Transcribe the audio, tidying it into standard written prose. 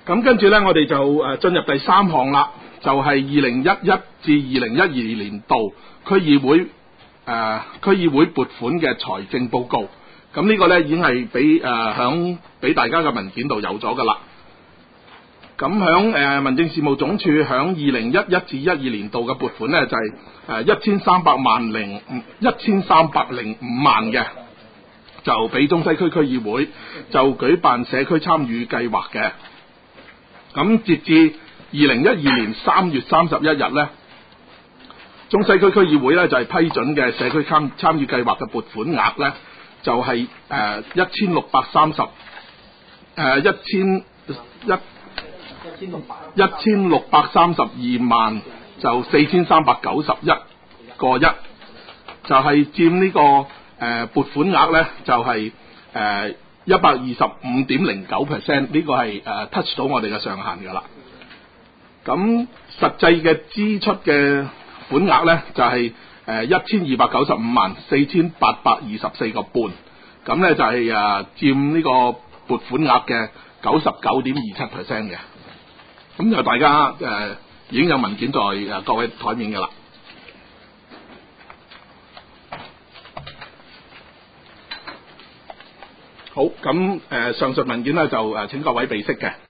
咁跟住咧，我哋就進入第3項啦，就係2011至2012年度區議會撥款嘅財政報告。咁呢個咧已經係俾大家嘅文件度有咗噶啦。咁響民政事務總署響2011至12年度嘅撥款咧就係1305萬嘅，就俾中西區區議會就舉辦社區參與計劃嘅。咁截至2012年3月31日咧，中西區區議會咧就係批准嘅社區參與計劃嘅撥款額咧就係1632萬就4391個一，就係佔呢個撥款額咧就係125.09%， 呢個係touch 到我哋嘅上限㗎啦。咁實際嘅支出嘅款額咧就係1295萬4824個半，咁咧就係佔呢個撥款額嘅99.27% 嘅。咁就大家已經有文件在各位台面㗎啦。好，咁上述文件咧就請各位備悉嘅。